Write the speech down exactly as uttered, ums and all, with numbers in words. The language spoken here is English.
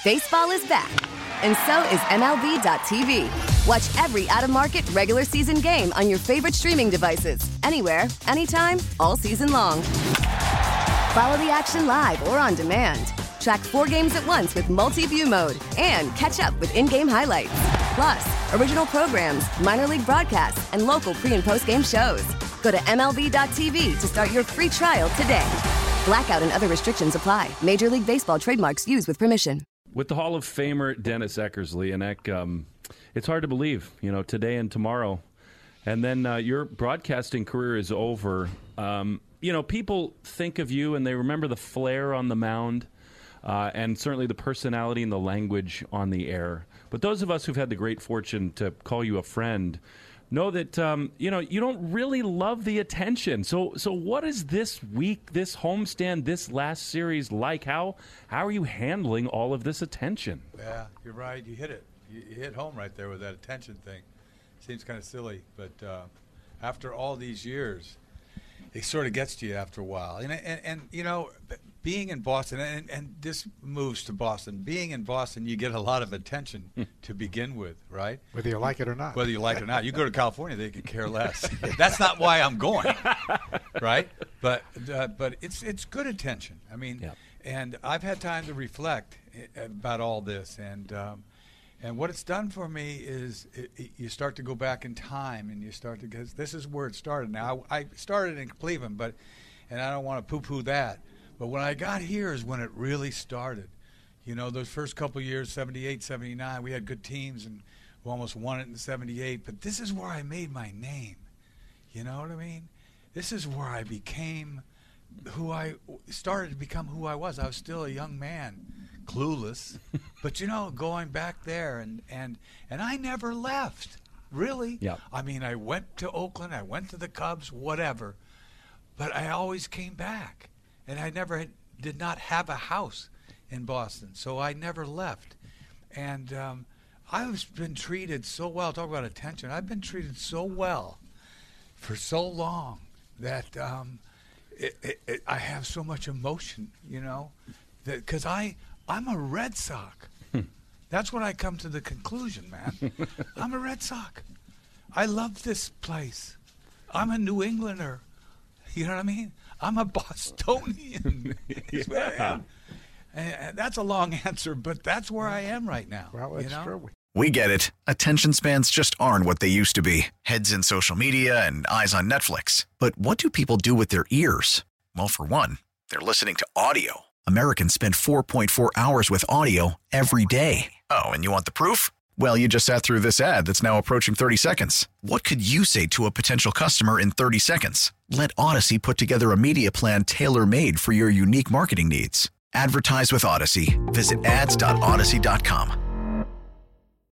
Baseball is back, and so is M L B dot T V. Watch every out-of-market regular season game on your favorite streaming devices, anywhere, anytime, all season long. Follow the action live or on demand. Track four games at once with multi-view mode and catch up with in-game highlights. Plus, original programs, minor league broadcasts, and local pre- and post-game shows. Go to M L B dot T V to start your free trial today. Blackout and other restrictions apply. Major League Baseball trademarks used with permission. With the Hall of Famer Dennis Eckersley, and Eck, um, it's hard to believe, you know, today and tomorrow. And then uh, your broadcasting career is over. Um, you know, people think of you and they remember the flair on the mound uh, and certainly the personality and the language on the air. But those of us who've had the great fortune to call you a friend know that, um, you know, you don't really love the attention. So so what is this week, this homestand, this last series like? How how are you handling all of this attention? Yeah, you're right. You hit it. You, you hit home right there with that attention thing. Seems kind of silly, but uh, after all these years, it sort of gets to you after a while. And, and, and you know, being in Boston, and, and this moves to Boston, being in Boston, you get a lot of attention to begin with, right? Whether you like it or not. Whether you like it or not. You go to California, they could care less. That's not why I'm going, right? But uh, but it's it's good attention. I mean, yep. And I've had time to reflect about all this, and um, and what it's done for me is it, it, you start to go back in time, and you start to, because this is where it started. Now, I, I started in Cleveland, but and I don't want to poo-poo that. But when I got here is when it really started. You know, those first couple of years, seventy-eight, seventy-nine, we had good teams and we almost won it in seventy-eight. But this is where I made my name. You know what I mean? This is where I became who I started to become who I was. I was still a young man, clueless. But, you know, going back there, and, and, and I never left, really. Yep. I mean, I went to Oakland, I went to the Cubs, whatever. But I always came back. And I never had, did not have a house in Boston, so I never left. And um, I've been treated so well. Talk about attention. I've been treated so well for so long that um, it, it, it, I have so much emotion, you know, because I I'm a Red Sox. That's when I come to the conclusion, man. I'm a Red Sox. I love this place. I'm a New Englander. You know what I mean? I'm a Bostonian. That's yeah. what I am. And that's a long answer, but that's where I am right now. Well, that's you know? true. We get it. Attention spans just aren't what they used to be. Heads in social media and eyes on Netflix. But what do people do with their ears? Well, for one, they're listening to audio. Americans spend four point four hours with audio every day. Oh, and you want the proof? Well, you just sat through this ad that's now approaching thirty seconds. What could you say to a potential customer in thirty seconds? Let Odyssey put together a media plan tailor-made for your unique marketing needs. Advertise with Odyssey. Visit ads dot odyssey dot com.